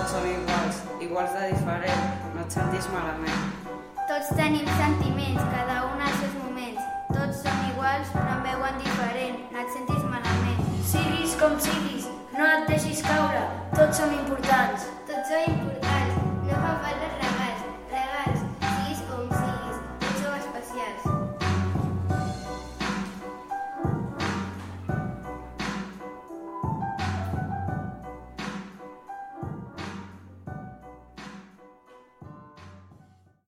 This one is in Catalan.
Tots som iguals, iguals de diferent, no et sentis malament. Tots tenim sentiments, cada un als seus moments. Tots som iguals, però em veuen diferent, no et sentis malament. Siguis com siguis, no et deixis caure, tots som importants. Tots som importants.